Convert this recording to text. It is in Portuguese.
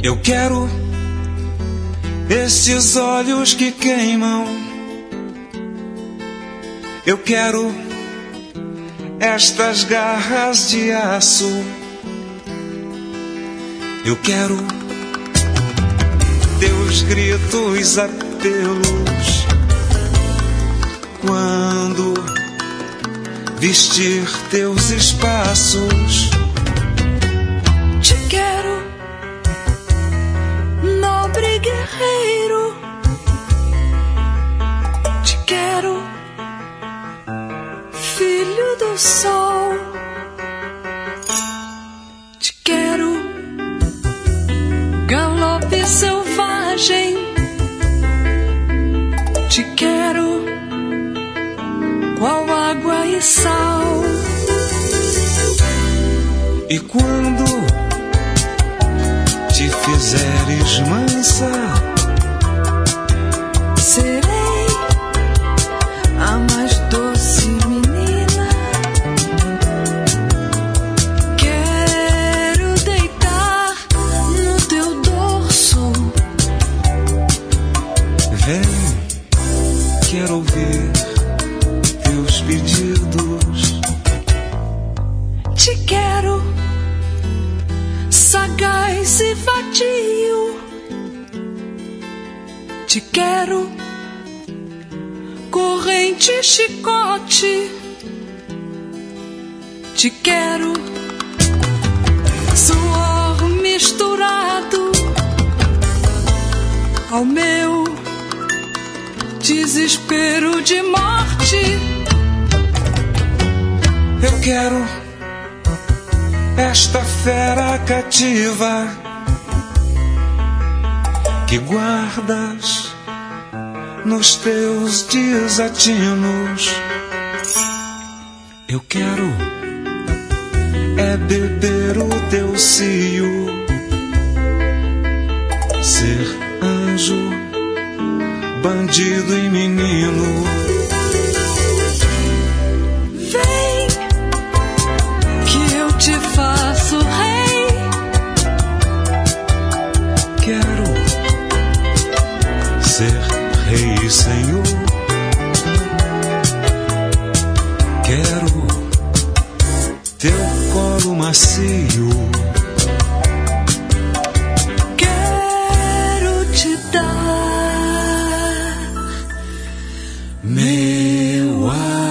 Eu quero esses olhos que queimam. Eu quero estas garras de aço. Eu quero teus gritos, apelos, quando vestir teus espaços. Te quero, nobre guerreiro. Te quero, filho do sol. Te quero, galope selvagem. Te quero, qual água e sal. E quando te fizeres mansa, serei a mais doce menina. Quero deitar no teu dorso. vem, quero ouvir teus pedidos. Te quero, sagaz e vadio. Te quero, corrente e chicote. Te quero, suor misturado ao meu desespero de morte. Eu quero esta fera cativa que guardas nos teus desatinos. Eu quero é beber o teu cio, ser anjo, bandido e menino. Vem, que eu te faço rei. Quero ser rei e senhor. Quero teu colo macio. Quero te dar Meu amor.